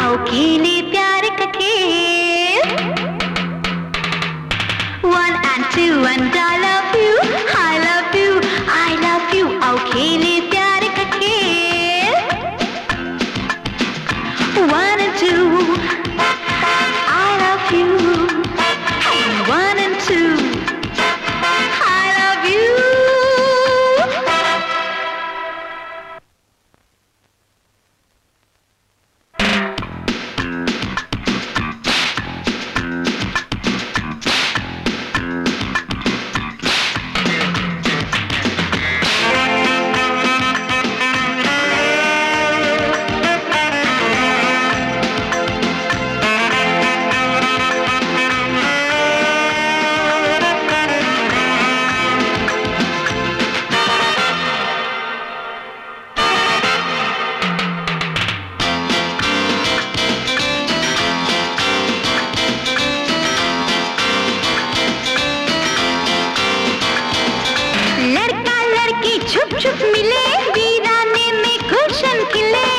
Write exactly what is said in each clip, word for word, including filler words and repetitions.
आओ खेले प्यार का खेल। One and two and I love you, I love you, I love you, आओ खेले प्यार का खेल। One and two, I love you, one and two, I love you। छुप मिले वीराने में गुलशन खिले।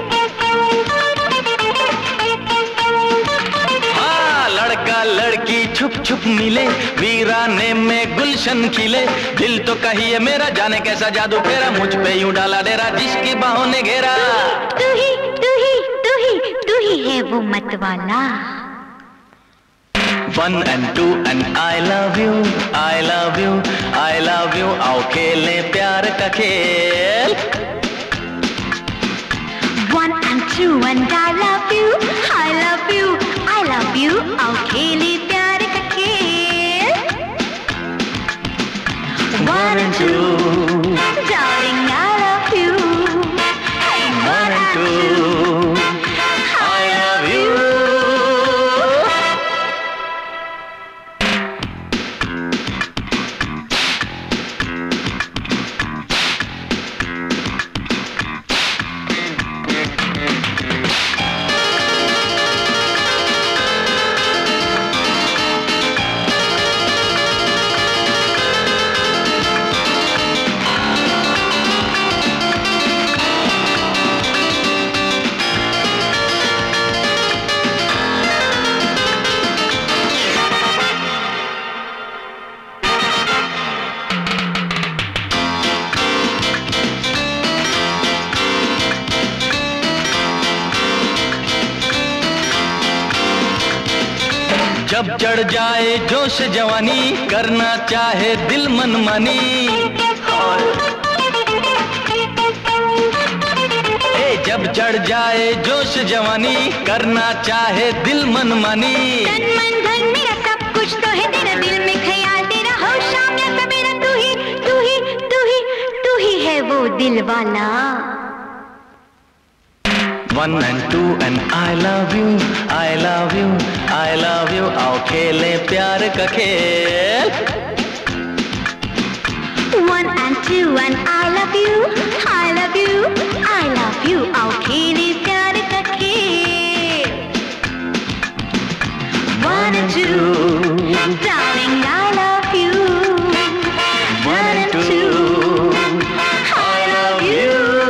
हाँ, लड़का लड़की छुप छुप मिले वीराने में गुलशन खिले। दिल तो कहिए मेरा, जाने कैसा जादू फेरा, मुझ पे यूं डाला डेरा जिसकी बाहों ने घेरा। तू ही तू ही तू ही तू ही है वो मतवाला। One and two and I love you, I love you, I love you, आओ खेले प्यार का खेल। One and two and I love you, I love you, I love you, आओ खेले प्यार का खेल। One and two, darling I love you, One and two, I love you। जब चढ़ जाए जोश जवानी, करना चाहे दिल मनमानी। ए जब चढ़ जाए जोश जवानी, करना चाहे दिल मनमानी। तन मन धन मेरा सब कुछ तो है तेरा, दिल में ख्याल तेरा, हो शाम या सवेरा तू ही तू ही तू ही तू ही है वो दिल वाला। One and two and I love you, I love you, I love you, आओ खेले प्यार का खेल। One and two and I love you, I love you, I love you, आओ खेले प्यार का खेल। One and two, darling I love you, One and two, I love you।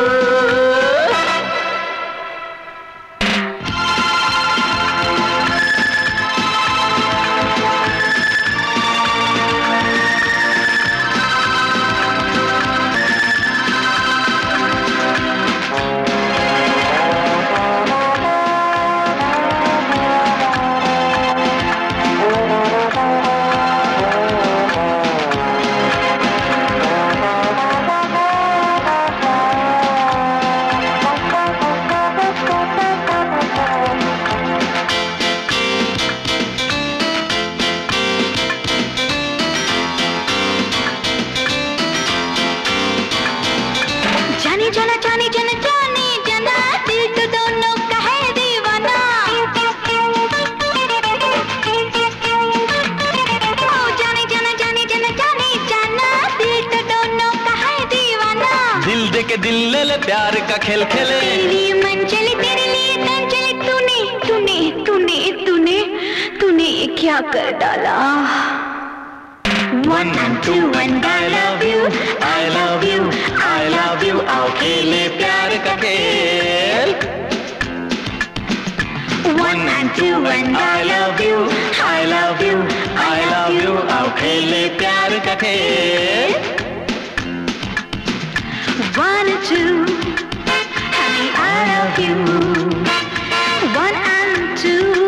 जाने जाना जाने जाना जाने जाना, दिल तो दोनों का है दीवाना। ओ जाने जाना जाने जाना जाने जाना, दिल तो दोनों का है दीवाना। दिल दे के दिल ले ले, प्यार का खेल खेले। तेरे लिए मन चले तेरे लिए तन चले, तूने तूने तूने तूने तूने ये क्या कर डाला। One and two and I love you, I love you, I love you, आओ खेले प्यार का खेल। One and two and I love you, I love you, I love you. आओ खेले प्यार का खेल। One and two, honey, I love you. One and two.